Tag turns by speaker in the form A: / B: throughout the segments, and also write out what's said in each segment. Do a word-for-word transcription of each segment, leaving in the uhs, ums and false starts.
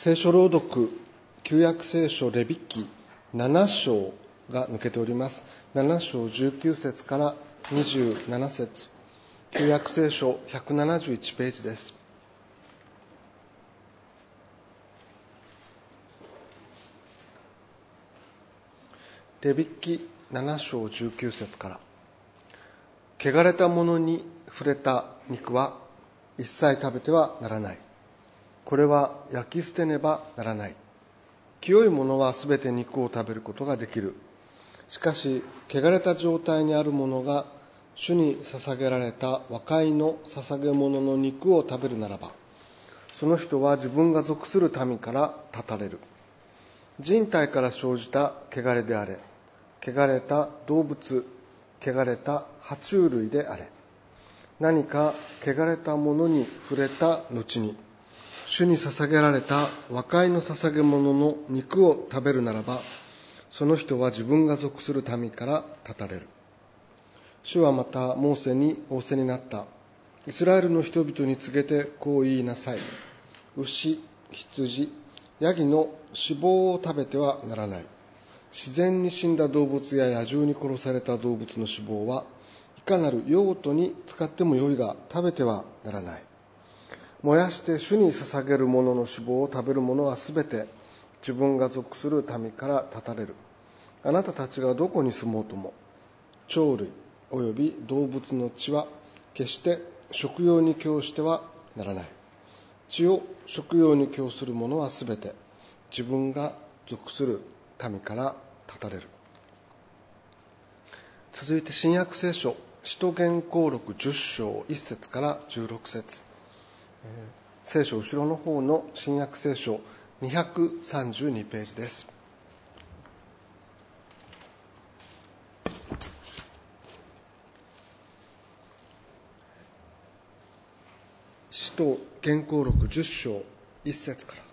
A: 聖書朗読、旧約聖書レビ記なな章が抜けております。なな章じゅうきゅう節からにじゅうなな節、旧約聖書ひゃくななじゅういちページです。レビ記なな章じゅうきゅう節から、汚れたものに触れた肉は一切食べてはならない。これは焼き捨てねばならない。清いものはすべて肉を食べることができる。しかし汚れた状態にあるものが主に捧げられた和解の捧げ物の肉を食べるならば、その人は自分が属する民から断たれる。人体から生じた汚れであれ、汚れた動物、汚れた爬虫類であれ、何か汚れたものに触れた後に主に捧げられた和解の捧げ物の肉を食べるならば、その人は自分が属する民から断たれる。主はまたモーセに仰せになった。イスラエルの人々に告げてこう言いなさい。牛、羊、ヤギの脂肪を食べてはならない。自然に死んだ動物や野獣に殺された動物の脂肪はいかなる用途に使ってもよいが食べてはならない。燃やして主に捧げるものの脂肪を食べる者はすべて自分が属する民から断たれる。あなたたちがどこに住もうとも、鳥類および動物の血は決して食用に供してはならない。血を食用に供する者はすべて自分が属する民から断たれる。続いて新約聖書使徒言行録じゅっ章いち節からじゅうろく節、聖書後ろの方の新約聖書にひゃくさんじゅうにページです。使徒言行録じゅっ章いち節から。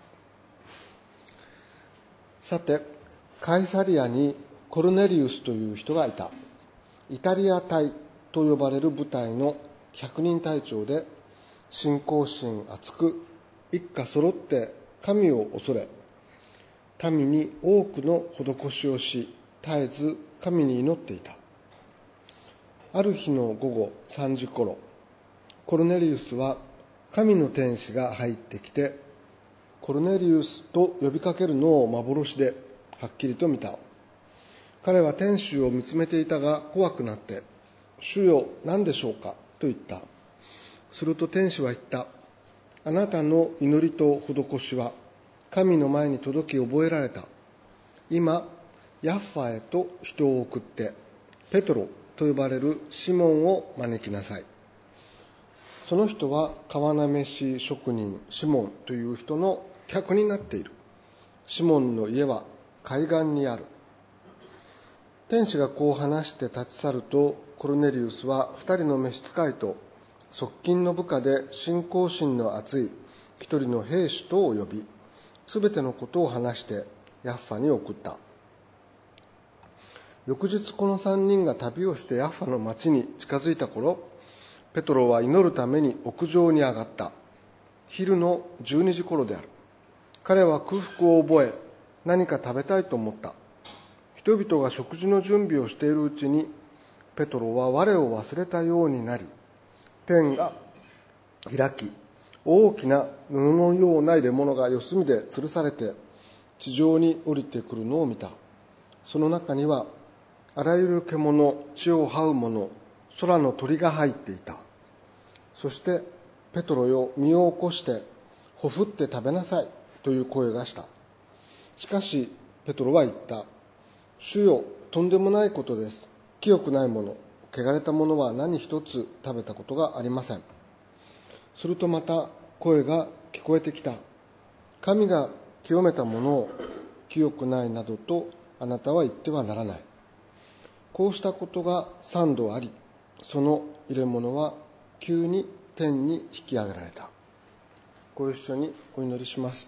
A: さて、カイサリアにコルネリウスという人がいた。イタリア隊と呼ばれる部隊の百人隊長で、信仰心厚く、一家揃って神を恐れ、民に多くの施しをし、絶えず神に祈っていた。ある日の午後さんじ頃、コルネリウスは神の天使が入ってきて、コルネリウスと呼びかけるのを幻ではっきりと見た。彼は天使を見つめていたが怖くなって、主よ、何でしょうかと言った。すると天使は言った。あなたの祈りと施しは神の前に届き覚えられた。今、ヤッファへと人を送って、ペトロと呼ばれるシモンを招きなさい。その人は川なめし職人シモンという人の客になっている。シモンの家は海岸にある。天使がこう話して立ち去ると、コルネリウスは二人の召使いと側近の部下で信仰心の厚い一人の兵士とを呼び、すべてのことを話してヤッファに送った。翌日この三人が旅をしてヤッファの町に近づいた頃、ペトロは祈るために屋上に上がった。昼のじゅうにじ頃である。彼は空腹を覚え、何か食べたいと思った。人々が食事の準備をしているうちに、ペトロは我を忘れたようになり、天が開き、大きな布のような入れ物が四隅で吊るされて地上に降りてくるのを見た。その中にはあらゆる獣、地を這うもの、空の鳥が入っていた。そして、ペトロよ、身を起こしてほふって食べなさいという声がした。しかしペトロは言った。主よ、とんでもないことです。清くないもの、汚れたものは何一つ食べたことがありません。するとまた声が聞こえてきた。神が清めたものを清くないなどとあなたは言ってはならない。こうしたことが三度あり、その入れ物は急に天に引き上げられた。ご一緒にお祈りします。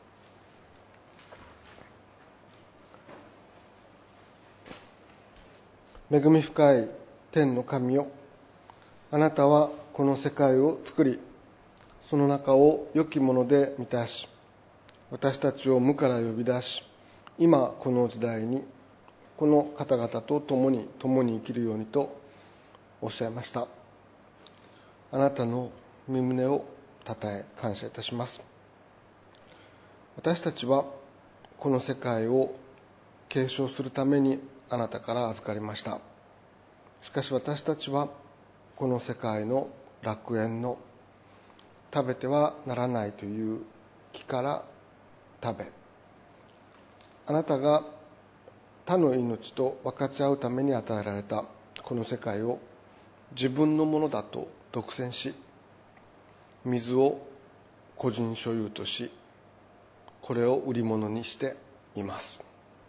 A: 恵み深い天の神よ、あなたはこの世界を作り、その中を良きもので満たし、 私たちを無から呼び出し、今この時代にこの方々と共に共に生きるようにとおっしゃいました。あなたの御胸をたたえ感謝いたします。私たちはこの世界を継承するためにあなたから預かりました。しかし私たちはこの世界の楽園の食べてはならないという木から食べ、あなたが他の命と分かち合うために与えられたこの世界を自分のものだと独占し、水を個人所有とし、これを売り物にしています。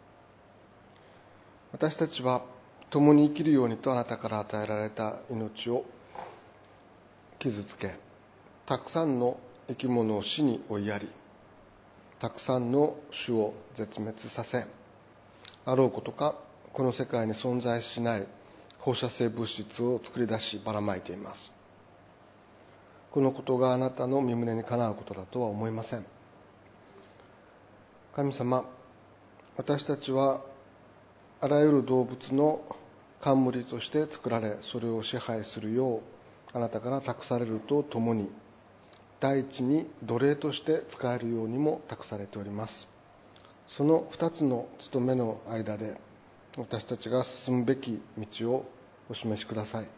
A: 私たちは共に生きるようにとあなたから与えられた命を傷つけ、たくさんの生き物を死に追いやり、たくさんの種を絶滅させ、あろうことかこの世界に存在しない放射性物質を作り出しばらまいています。このことがあなたの御胸にかなうことだとは思いません。神様、私たちはあらゆる動物の冠として作られ、それを支配するようあなたから託されるとともに、大地に奴隷として使えるようにも託されております。その二つの務めの間で私たちが進むべき道をお示しください。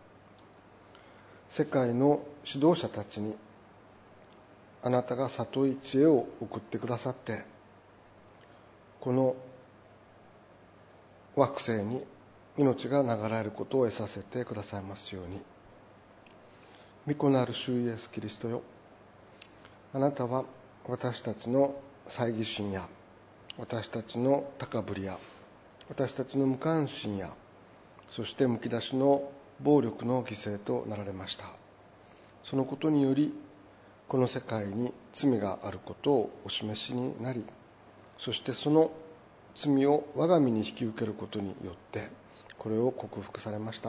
A: 世界の指導者たちにあなたが里い知恵を送ってくださって、この惑星に命が流れることを得させてくださいますように。御子なる主イエスキリストよ、あなたは私たちの猜疑心や私たちの高ぶりや私たちの無関心や、そしてむき出しの暴力の犠牲となられました。そのことによりこの世界に罪があることをお示しになり、そしてその罪を我が身に引き受けることによってこれを克服されました。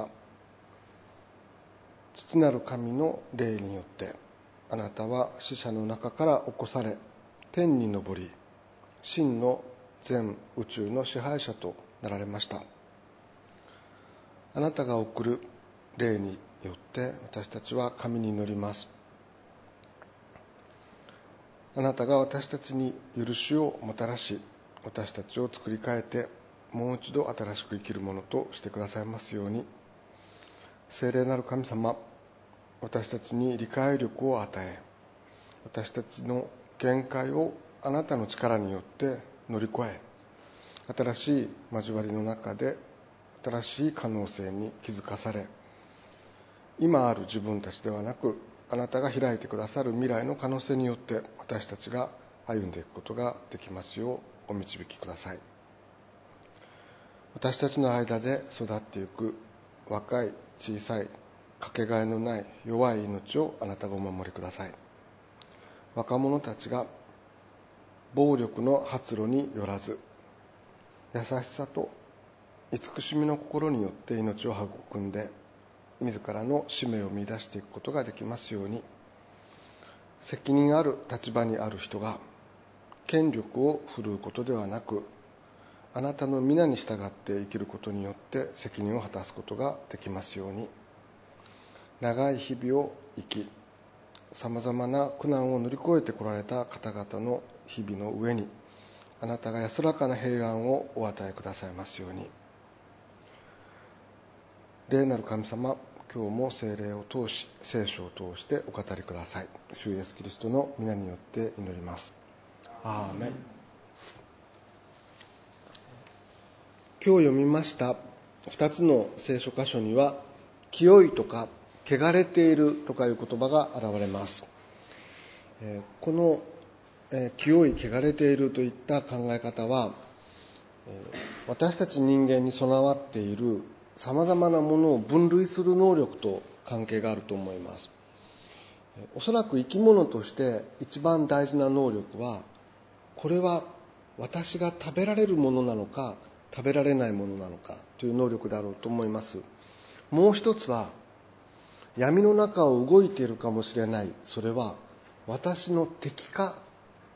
A: 父なる神の霊によってあなたは死者の中から起こされ、天に昇り、真の全宇宙の支配者となられました。あなたが送る霊によって私たちは神に祈ります。あなたが私たちに許しをもたらし、私たちを作り変えてもう一度新しく生きるものとしてくださいますように。聖霊なる神様、私たちに理解力を与え、私たちの限界をあなたの力によって乗り越え、新しい交わりの中で新しい可能性に気づかされ、今ある自分たちではなくあなたが開いてくださる未来の可能性によって私たちが歩んでいくことができますようお導きください。私たちの間で育っていく若い小さいかけがえのない弱い命をあなたがお守りください。若者たちが暴力の発露によらず、優しさと慈しみの心によって命を育んで自らの使命を見出していくことができますように。責任ある立場にある人が権力を振るうことではなく、あなたの皆に従って生きることによって責任を果たすことができますように。長い日々を生き、さまざまな苦難を乗り越えてこられた方々の日々の上にあなたが安らかな平安をお与えくださいますように。霊なる神様、今日も聖霊を通し聖書を通してお語りください。主イエスキリストの皆によって祈ります。アーメン。今日読みましたふたつの聖書箇所には、清いとか汚れているとかいう言葉が現れます。この清い汚れているといった考え方は、私たち人間に備わっているさまざまなものを分類する能力と関係があると思います。おそらく生き物として一番大事な能力は、これは私が食べられるものなのか食べられないものなのかという能力であろうと思います。もう一つは、闇の中を動いているかもしれない、それは私の敵か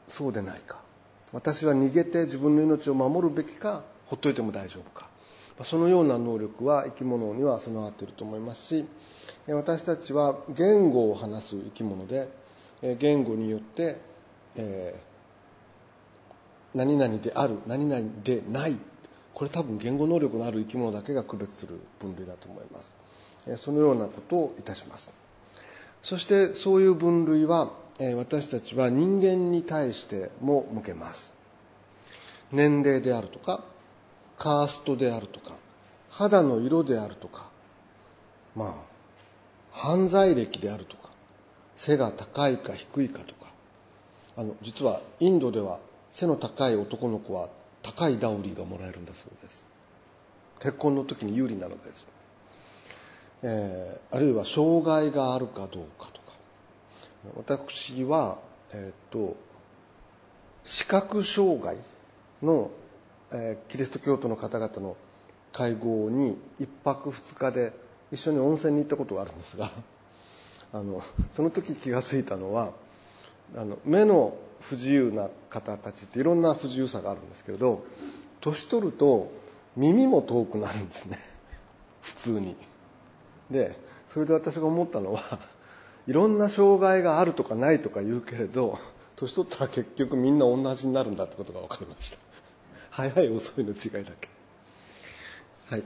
A: そうでないか、私は逃げて自分の命を守るべきか、ほっといても大丈夫か、そのような能力は生き物には備わっていると思いますし、私たちは言語を話す生き物で、言語によって、えー、何々である、何々でない、これ多分言語能力のある生き物だけが区別する分類だと思います。そのようなことをいたします。そしてそういう分類は私たちは人間に対しても向けます。年齢であるとか、カーストであるとか、肌の色であるとか、まあ犯罪歴であるとか、背が高いか低いかとか、あの実はインドでは背の高い男の子は高いダウリーがもらえるんだそうです。結婚の時に有利なのです。えー、あるいは障害があるかどうかとか、私は、えー、と視覚障害の、えー、キリスト教徒の方々の会合に一泊二日で一緒に温泉に行ったことがあるんですが、あのその時気がついたのは、あの目の不自由な方たちっていろんな不自由さがあるんですけれど、年取ると耳も遠くなるんですね、普通に。でそれで私が思ったのは、いろんな障害があるとかないとか言うけれど、年取ったら結局みんな同じになるんだってことが分かりました。早い遅いの違いだけ。はい、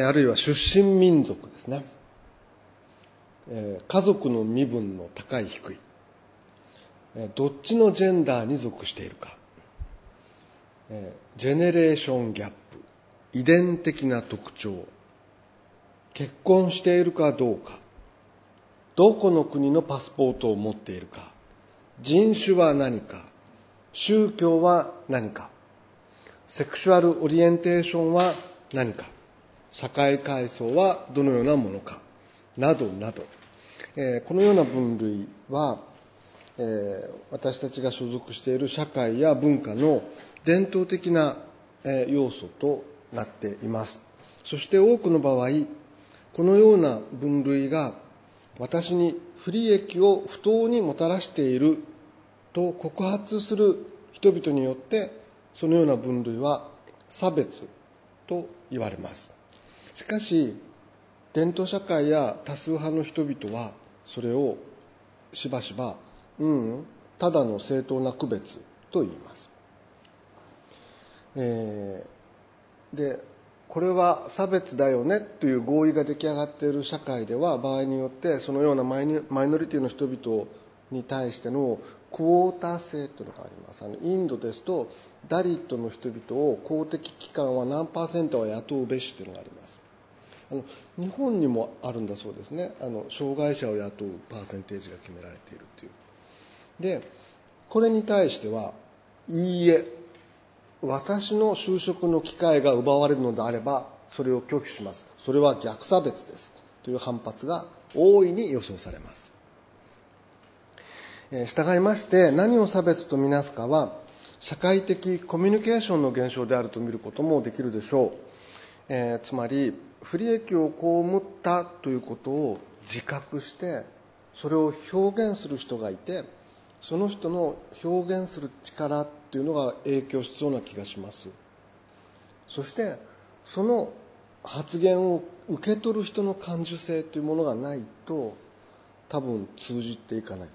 A: あるいは出身民族ですね。えー、家族の身分の高い低い、えー、どっちのジェンダーに属しているか、えー、ジェネレーションギャップ、遺伝的な特徴、結婚しているかどうか、どこの国のパスポートを持っているか、人種は何か、宗教は何か、セクシュアルオリエンテーションは何か、社会階層はどのようなものか、などなど、えー、このような分類は、えー、私たちが所属している社会や文化の伝統的な、えー、要素となっています。そして多くの場合、このような分類が私に不利益を不当にもたらしていると告発する人々によって、そのような分類は差別と言われます。しかし伝統社会や多数派の人々はそれをしばしば、うん、ただの正当な区別と言います。えー、でこれは差別だよねという合意が出来上がっている社会では、場合によってそのようなマイノリティの人々に対してのクォーター制というのがあります。あのインドですと、ダリットの人々を公的機関は何パーセントは雇うべしというのがあります。あの日本にもあるんだそうですね。あの障害者を雇うパーセンテージが決められているという。でこれに対しては、いいえ、私の就職の機会が奪われるのであればそれを拒否します、それは逆差別ですという反発が大いに予想されます。従いまして何を差別とみなすかは社会的コミュニケーションの現象であると見ることもできるでしょう。えー、つまり不利益を被ったということを自覚してそれを表現する人がいて、その人の表現する力っていうのが影響しそうな気がします。そしてその発言を受け取る人の感受性というものがないと多分通じていかない。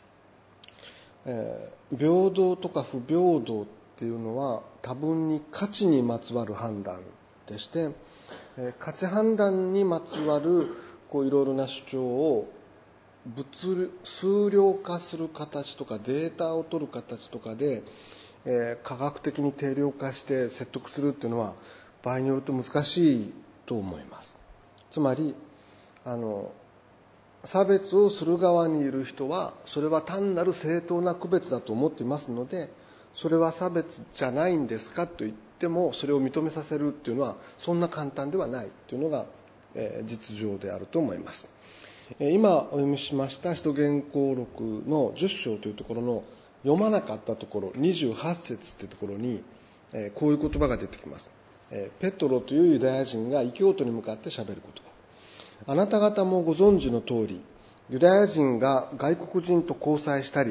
A: えー、平等とか不平等っていうのは多分に価値にまつわる判断でして、えー、価値判断にまつわるこういろいろな主張を物数量化する形とかデータを取る形とかで、えー、科学的に定量化して説得するっていうのは場合によると難しいと思います。つまりあの差別をする側にいる人はそれは単なる正当な区別だと思っていますので、それは差別じゃないんですかと言ってもそれを認めさせるっていうのはそんな簡単ではないというのが、えー、実情であると思います。今お読みしました使徒言行録のじゅっ章というところの読まなかったところにじゅうはち節というところにこういう言葉が出てきます。ペトロというユダヤ人が異教徒に向かって喋る言葉。あなた方もご存知の通り、ユダヤ人が外国人と交際したり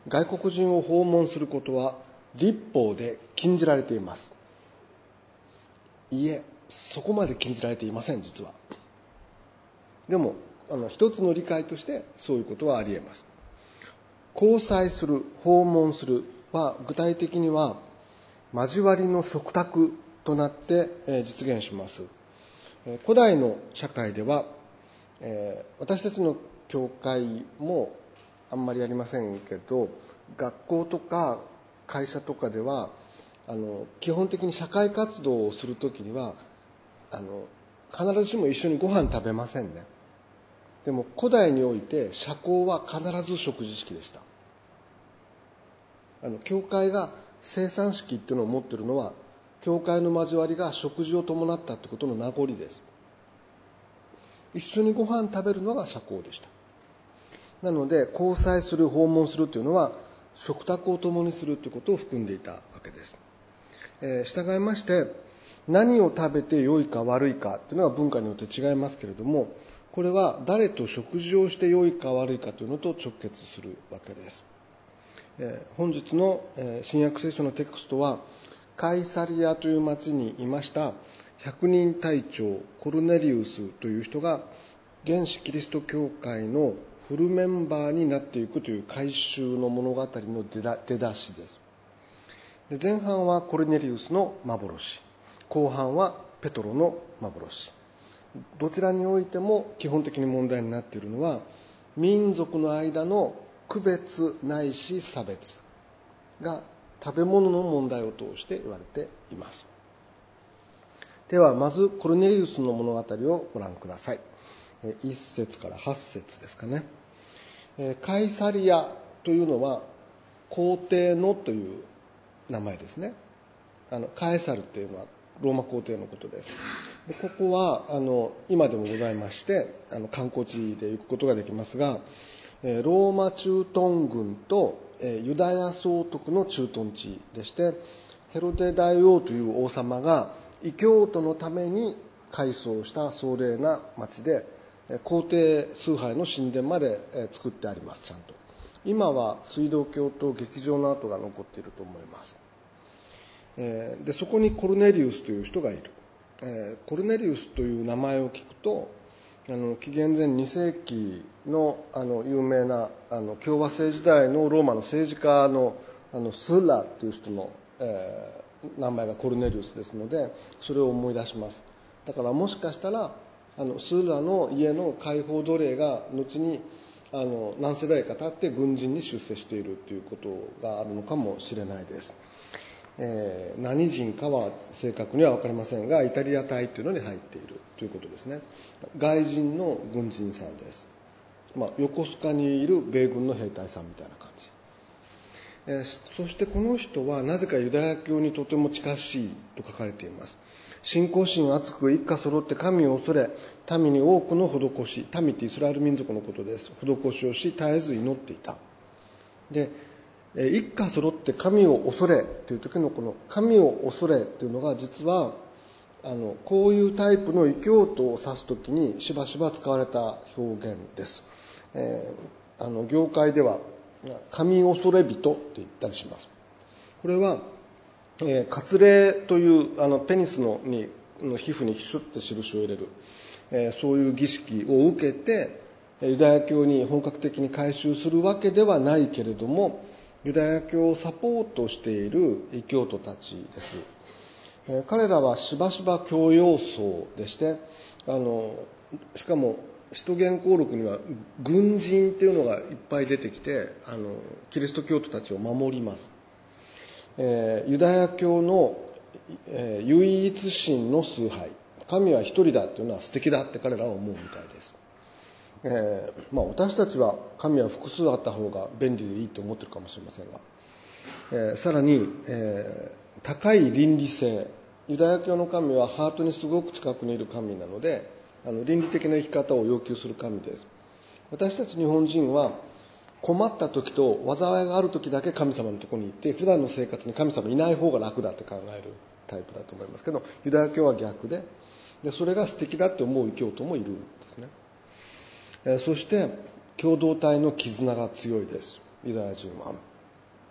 A: 外国人を訪問することは律法で禁じられています。いいえ、そこまで禁じられていません、実は。でもあの一つの理解としてそういうことはあり得ます。交際する、訪問するは具体的には交わりの食卓となって実現します。古代の社会では私たちの教会もあんまりやりませんけど、学校とか会社とかではあの基本的に社会活動をするときにはあの必ずしも一緒にご飯食べませんね。でも古代において社交は必ず食事式でした。あの教会が生産式っていうのを持っているのは、教会の交わりが食事を伴ったってことの名残です。一緒にご飯食べるのが社交でした。なので交際する、訪問するというのは食卓を共にするということを含んでいたわけです。えー、従いまして何を食べて良いか悪いかというのは文化によって違いますけれども、これは誰と食事をして良いか悪いかというのと直結するわけです。えー、本日の、えー、新約聖書のテクストは、カイサリアという町にいました百人隊長コルネリウスという人が原始キリスト教会のフルメンバーになっていくという改宗の物語の出だ、出だしです。で、前半はコルネリウスの幻、後半はペトロの幻。どちらにおいても基本的に問題になっているのは、民族の間の区別ないし差別が食べ物の問題を通して言われています。ではまずコルネリウスの物語をご覧ください。いっ節からはち節ですかね。カイサリアというのは皇帝のという名前ですね。あのカエサルというのはローマ皇帝のことです。でここはあの今でもございまして、あの観光地で行くことができますが、ローマ駐屯軍とユダヤ総督の駐屯地でして、ヘロデ大王という王様が異教徒のために改装した壮麗な町で、皇帝崇拝の神殿まで作ってあります。ちゃんと今は水道橋と劇場の跡が残っていると思います。でそこにコルネリウスという人がいる。コルネリウスという名前を聞くと、あの紀元前に世紀 の, あの有名なあの共和制時代のローマの政治家 の, あのスーラという人の、えー、名前がコルネリウスですので、それを思い出します。だからもしかしたらあのスーラの家の解放奴隷が後にあの何世代か経って軍人に出世しているということがあるのかもしれないです。えー、何人かは正確には分かりませんが、イタリア隊というのに入っているということですね。外人の軍人さんです。まあ、横須賀にいる米軍の兵隊さんみたいな感じ。えー、そしてこの人はなぜかユダヤ教にとても近しいと書かれています。信仰心厚く一家揃って神を恐れ、民に多くの施し、民ってイスラエル民族のことです。施しをし絶えず祈っていた。で一家揃って神を恐れという時のこの神を恐れというのが、実はあのこういうタイプの異教徒を指す時にしばしば使われた表現です。えー、あの業界では神恐れ人と言ったりします。これは、えー、割礼というあのペニスのにの皮膚にシュッと印を入れる、えー、そういう儀式を受けてユダヤ教に本格的に改宗するわけではないけれども、ユダヤ教をサポートしている異教徒たちです。えー、彼らはしばしば教養層でして、あのしかも使徒言行録には軍人っていうのがいっぱい出てきて、あのキリスト教徒たちを守ります。えー、ユダヤ教の、えー、唯一神の崇拝、神は一人だっていうのは素敵だって彼らは思うみたいです。えーまあ、私たちは神は複数あった方が便利でいいと思ってるかもしれませんが、えー、さらに、えー、高い倫理性、ユダヤ教の神はハートにすごく近くにいる神なので、あの倫理的な生き方を要求する神です。私たち日本人は困った時と災いがある時だけ神様のところに行って、普段の生活に神様いない方が楽だって考えるタイプだと思いますけど、ユダヤ教は逆で、でそれが素敵だって思う異教徒もいるんですね。そして共同体の絆が強いです。ユダヤ人は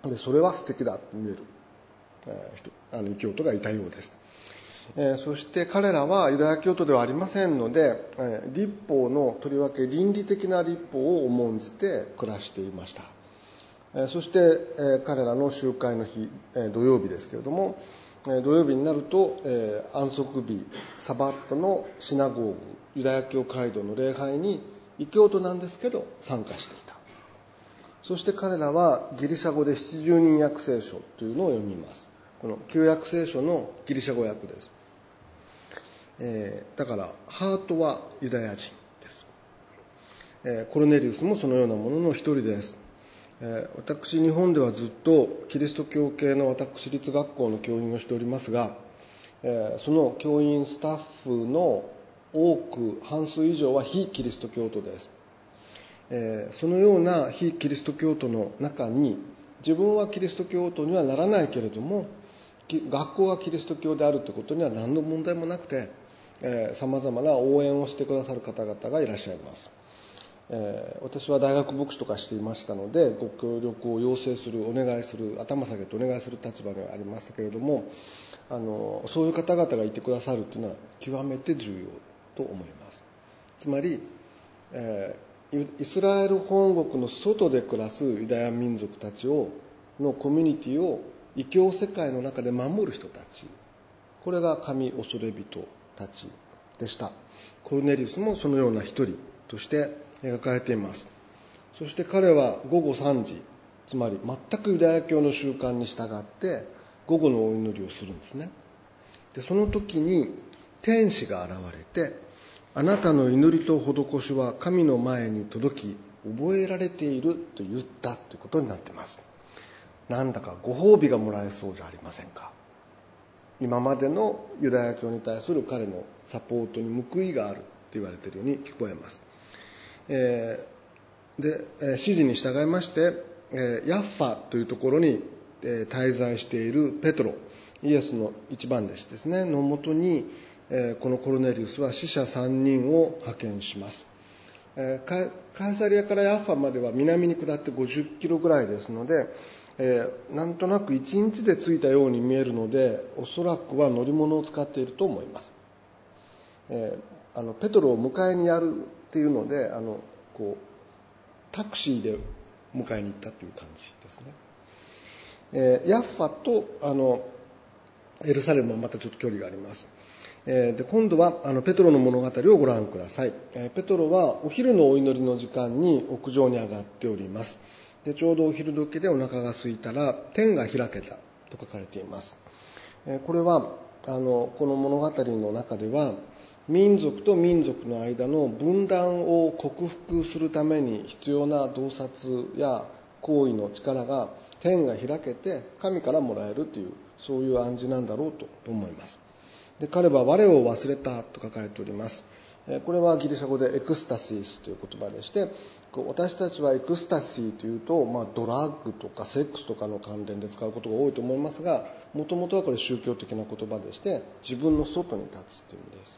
A: でそれは素敵だと見える、えー、あの異教徒がいたようです。えー、そして彼らはユダヤ教徒ではありませんので、えー、律法のとりわけ倫理的な律法を重んじて暮らしていました。えー、そして、えー、彼らの集会の日、えー、土曜日ですけれども、えー、土曜日になると、えー、安息日サバットのシナゴーグユダヤ教街道の礼拝に異教徒なんですけど参加していた。そして彼らはギリシャ語で七十人訳聖書というのを読みます。この旧約聖書のギリシャ語訳です。えー、だからハートはユダヤ人です。えー、コルネリウスもそのようなものの一人です。えー、私日本ではずっとキリスト教系の私立学校の教員をしておりますが、えー、その教員スタッフの多く半数以上は非キリスト教徒です。えー、そのような非キリスト教徒の中に自分はキリスト教徒にはならないけれども学校がキリスト教であるということには何の問題もなくてさまざまな応援をしてくださる方々がいらっしゃいます。えー、私は大学牧師とかしていましたのでご協力を要請するお願いする頭下げてお願いする立場にありましたけれども、あのそういう方々がいてくださるというのは極めて重要と思います。つまり、えーイスラエル本国の外で暮らすユダヤ民族たちをのコミュニティを異教世界の中で守る人たち、これが神恐れ人たちでした。コルネリウスもそのような一人として描かれています。そして彼は午後さんじ、つまり全くユダヤ教の習慣に従って午後のお祈りをするんですね。でその時に天使が現れて、あなたの祈りと施しは神の前に届き覚えられていると言ったということになっています。なんだかご褒美がもらえそうじゃありませんか。今までのユダヤ教に対する彼のサポートに報いがあると言われているように聞こえます。えー、で、えー、指示に従いまして、えー、ヤッファというところに、えー、滞在しているペトロ、イエスの一番弟子ですねのもとに、このコルネリウスは使者さんにんを派遣します。カイサリアからヤッファまでは南に下ってごじゅっキロぐらいですので、なんとなくいちにちで着いたように見えるので、おそらくは乗り物を使っていると思います。あのペトロを迎えにやるっていうので、あのこうタクシーで迎えに行ったという感じですね。ヤッファとあのエルサレムはまたちょっと距離があります。で今度はあのペトロの物語をご覧ください。ペトロはお昼のお祈りの時間に屋上に上がっております。でちょうどお昼時でお腹が空いたら天が開けたと書かれています。これはあのこの物語の中では民族と民族の間の分断を克服するために必要な洞察や行為の力が天が開けて神からもらえるという、そういう暗示なんだろうと思います。で彼は我を忘れたと書かれております。これはギリシャ語でエクスタシスという言葉でして、私たちはエクスタシーというと、まあ、ドラッグとかセックスとかの関連で使うことが多いと思いますが、もともとはこれ宗教的な言葉でして自分の外に立つという意味です。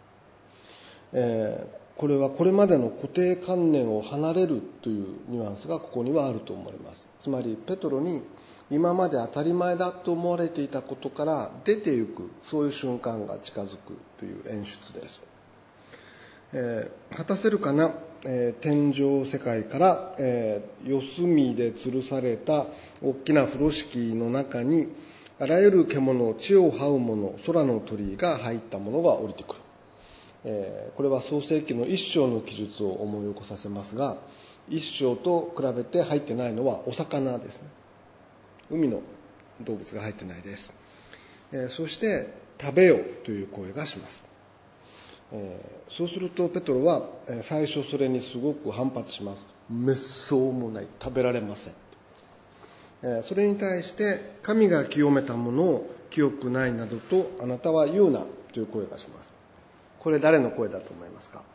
A: えー、これはこれまでの固定観念を離れるというニュアンスがここにはあると思います。つまりペトロに今まで当たり前だと思われていたことから出ていく、そういう瞬間が近づくという演出です。えー、果たせるかな、えー、天上世界から、えー、四隅で吊るされた大きな風呂敷の中にあらゆる獣、地を這うもの、空の鳥が入ったものが降りてくる。えー、これは創世記の一章の記述を思い起こさせますが、一章と比べて入ってないのはお魚ですね。海の動物が入ってないです。えー、そして食べよという声がします。えー、そうするとペトロは、えー、最初それにすごく反発します。滅相もない、食べられません。えー、それに対して神が清めたものを清くないなどとあなたは言うなという声がします。これ誰の声だと思いますか？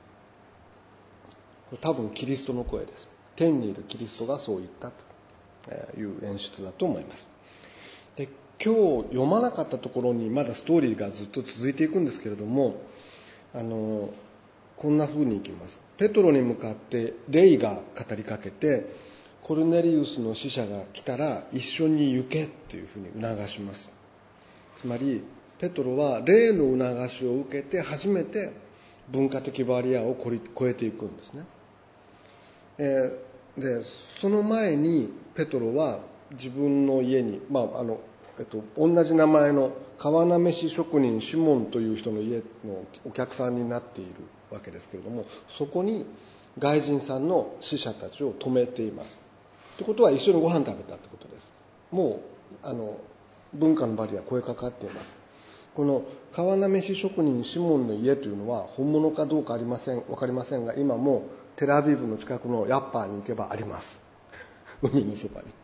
A: 多分キリストの声です。天にいるキリストがそう言ったという演出だと思います。で、今日読まなかったところにまだストーリーがずっと続いていくんですけれども、あのこんな風にいきます。ペトロに向かって霊が語りかけて、 コルネリウスの使者が来たら一緒に行けっていうふうに促します。つまりペトロは霊の促しを受けて初めて文化的バリアを超えていくんですね。えー、でその前にペトロは自分の家に、まああのえっと、同じ名前の川なめし職人シモンという人の家のお客さんになっているわけですけれども、そこに外人さんの使者たちを泊めています。ということは一緒にご飯食べたってことです。もうあの文化のバリア超えかかっています。この川なめし職人シモンの家というのは本物かどうかありません分かりませんが、今もテルアビブの近くのヤッパーに行けばあります。海のそばに、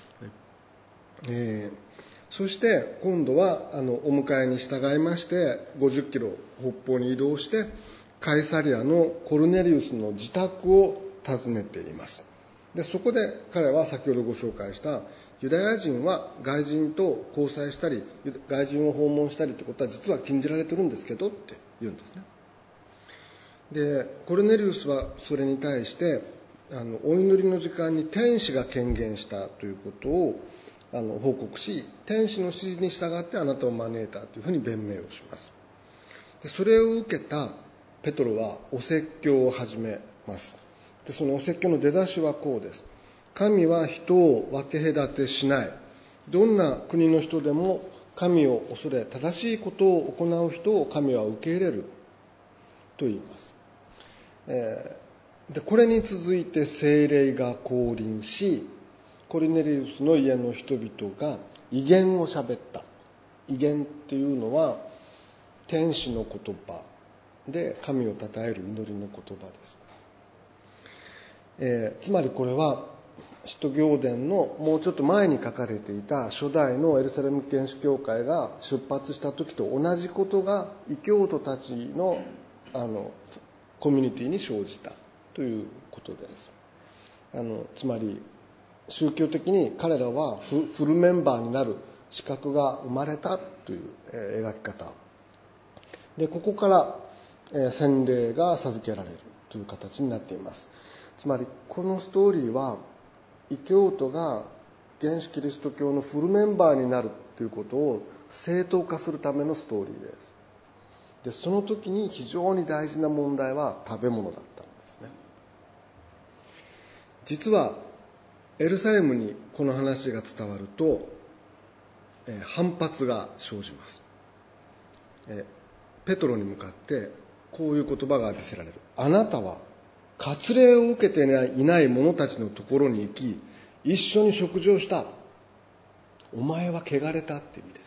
A: えー、そして今度はあのお迎えに従いましてごじゅっキロ北方に移動してカイサリアのコルネリウスの自宅を訪ねています。でそこで彼は先ほどご紹介したユダヤ人は外人と交際したり外人を訪問したりということは実は禁じられてるんですけどって言うんですね。でコルネリウスはそれに対してあのお祈りの時間に天使が権限したということをあの報告し、天使の指示に従ってあなたを招いたというふうに弁明をします。でそれを受けたペトロはお説教を始めます。でそのお説教の出だしはこうです。神は人を分け隔てしない。どんな国の人でも神を恐れ正しいことを行う人を神は受け入れると言います。えー、でこれに続いて聖霊が降臨し、コルネリウスの家の人々が異言をしゃべった。異言っていうのは天使の言葉で神を称える祈りの言葉です。えー、つまりこれは使徒行伝のもうちょっと前に書かれていた初代のエルサレム原始教会が出発した時と同じことが異教徒たちの、あのコミュニティに生じたということです。あのつまり宗教的に彼らはフルメンバーになる資格が生まれたという、えー、描き方で、ここから、えー、洗礼が授けられるという形になっています。つまりこのストーリーは異教徒が原始キリスト教のフルメンバーになるということを正当化するためのストーリーです。でその時に非常に大事な問題は食べ物だったんですね。実はエルサレムにこの話が伝わると、えー、反発が生じます。えー、ペトロに向かってこういう言葉が浴びせられる。あなたは割礼を受けていない者たちのところに行き一緒に食事をした。お前は汚れたって意味です。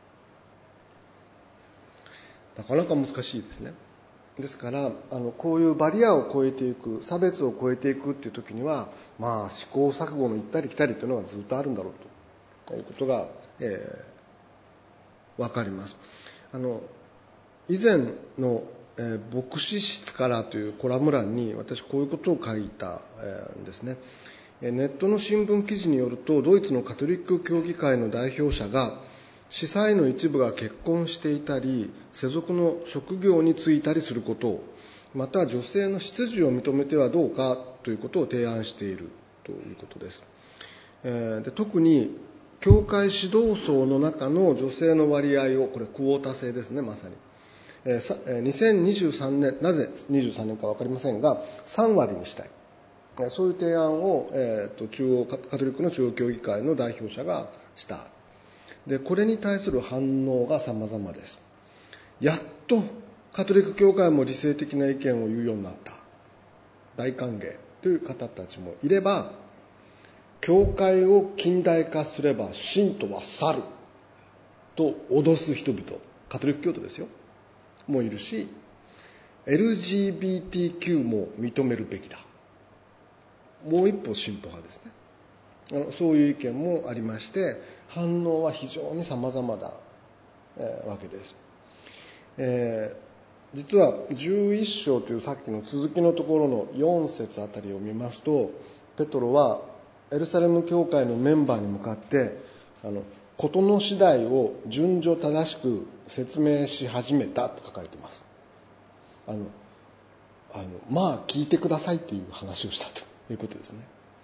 A: なかなか難しいですね。ですからあのこういうバリアを越えていく、差別を越えていくっていう時には、まあ試行錯誤の行ったり来たりというのがずっとあるんだろうということが、えー、分かります。あの以前の、えー、牧師室からというコラム欄に私こういうことを書いた、えー、んですね。ネットの新聞記事によると、ドイツのカトリック教議会の代表者が司祭の一部が結婚していたり世俗の職業に就いたりすることを、また女性の出自を認めてはどうかということを提案しているということです。えー、で特に教会指導層の中の女性の割合を、これクォータ制ですね、まさに、えー、にせんにじゅうさんねん、なぜにじゅうさんねんか分かりませんがさんわりにしたい、そういう提案を、えー、と中央カトリックの中央教議会の代表者がした。でこれに対する反応が様々です。やっとカトリック教会も理性的な意見を言うようになった、大歓迎という方たちもいれば、教会を近代化すれば信徒は去ると脅す人々、カトリック教徒ですよ、もいるし、 エルジービーティーキュー も認めるべきだ、もう一歩進歩派ですね。そういう意見もありまして、反応は非常に様々な、えー、わけです。えー、実はじゅういっ章というさっきの続きのところのよん節あたりを見ますと、ペトロはエルサレム教会のメンバーに向かって、あの事の次第を順序正しく説明し始めたと書かれています。あのあのまあ聞いてくださいという話をしたということですね。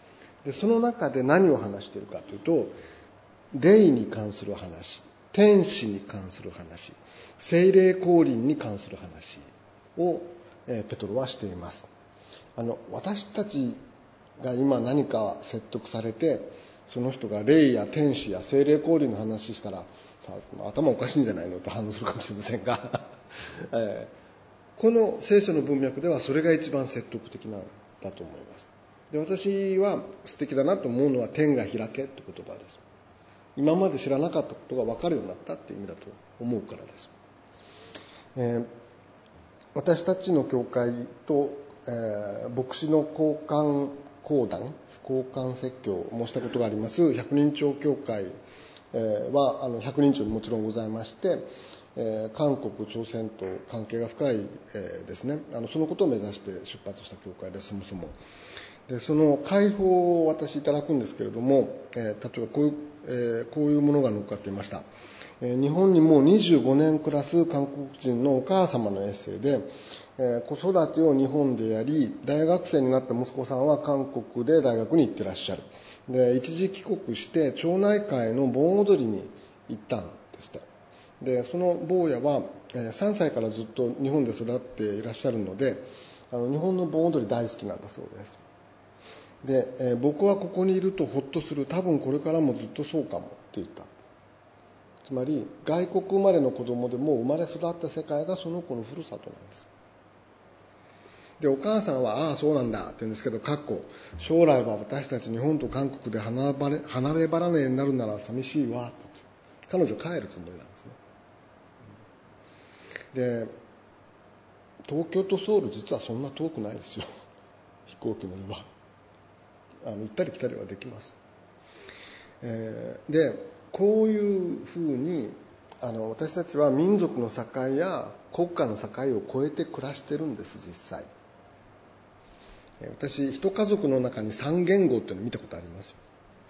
A: でその中で何を話しているかというと、霊に関する話、天使に関する話、聖霊降臨に関する話を、えー、ペトロはしています。あの私たちが今何か説得されて、その人が霊や天使や聖霊降臨の話したら、頭おかしいんじゃないのと反応するかもしれませんが、えー、この聖書の文脈ではそれが一番説得的なんだと思います。で、私は素敵だなと思うのは、天が開けって言葉です。今まで知らなかったことが分かるようになったっていう意味だと思うからです。えー、私たちの教会と、えー、牧師の交換講談、交換説教を申したことがあります百人長教会、えー、はあの百人長にもちろんございまして、えー、韓国朝鮮と関係が深い、えー、ですね、あのそのことを目指して出発した教会です。そもそもで、その解放を私いただくんですけれども、えー、例えばこういう、えー、こういうものが載っかっていました。えー、日本にもうにじゅうごねん暮らす韓国人のお母様のエッセイで、えー、子育てを日本でやり、大学生になった息子さんは韓国で大学に行ってらっしゃる。で、一時帰国して町内会の盆踊りに行ったんですって。で、その坊やは、えー、さんさいからずっと日本で育っていらっしゃるので、あの日本の盆踊り大好きなんだそうです。で、えー、僕はここにいるとほっとする。多分これからもずっとそうかもって言った。つまり外国生まれの子供でも生まれ育った世界がその子のふるさとなんです。で、お母さんはああそうなんだって言うんですけど、かっこ将来は私たち日本と韓国で離れ離れ離れになるなら寂しいわって言って、彼女帰るつもりなんですね。で、東京とソウル実はそんな遠くないですよ。飛行機の今あの行ったり来たりはできます。えー、で、こういうふうにあの私たちは民族の境や国家の境を越えて暮らしてるんです。実際私一家族の中に三言語っていうのを見たことありますよ。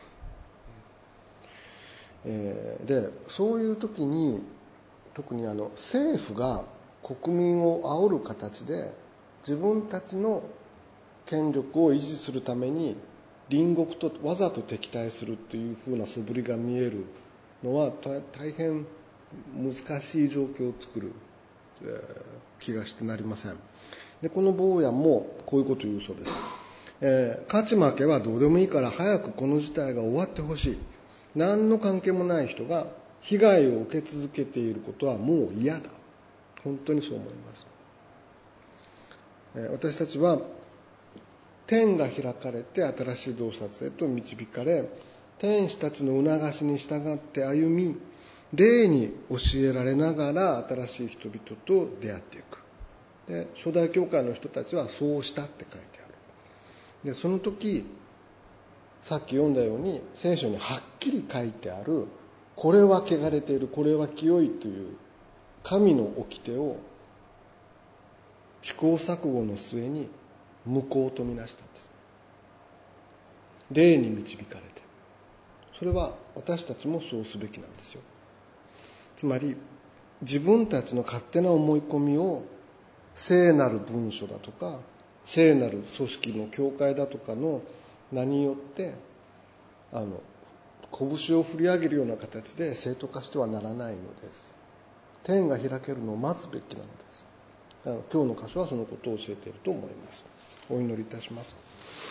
A: えー、でそういう時に特にあの政府が国民を煽る形で自分たちの権力を維持するために隣国とわざと敵対するというふうな素振りが見えるのは大変難しい状況を作る、えー、気がしてなりません。で、この坊やもこういうことを言うそうです。えー、勝ち負けはどうでもいいから早くこの事態が終わってほしい。何の関係もない人が被害を受け続けていることはもう嫌だ。本当にそう思います。えー、私たちは天が開かれて新しい洞察へと導かれ、天使たちの促しに従って歩み、霊に教えられながら新しい人々と出会っていく。で、初代教会の人たちはそうしたって書いてある。で、その時さっき読んだように聖書にはっきり書いてある、これは汚れている、これは清いという神の掟を試行錯誤の末に無効とみなしたんです。霊に導かれて、それは私たちもそうすべきなんですよ。つまり自分たちの勝手な思い込みを聖なる文書だとか聖なる組織の教会だとかの名によってあの拳を振り上げるような形で正当化してはならないのです。天が開けるのを待つべきなのです。今日の箇所はそのことを教えていると思います。お祈りいたします。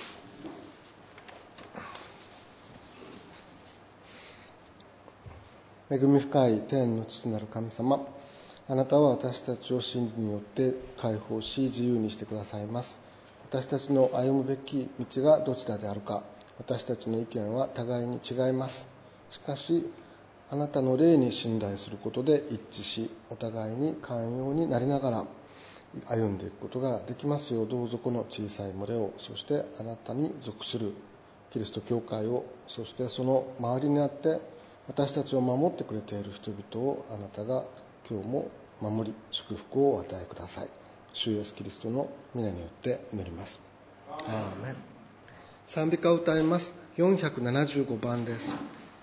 A: 恵み深い天の父なる神様、あなたは私たちを真理によって解放し自由にしてくださいます。私たちの歩むべき道がどちらであるか、私たちの意見は互いに違います。しかしあなたの霊に信頼することで一致し、お互いに寛容になりながら歩んでいくことができますよう、どうぞこの小さい群れを、そしてあなたに属するキリスト教会を、そしてその周りにあって私たちを守ってくれている人々をあなたが今日も守り祝福をお与えください。主イエスキリストの皆によって祈ります。アーメン。賛美歌を歌います。よんひゃくななじゅうごばんです。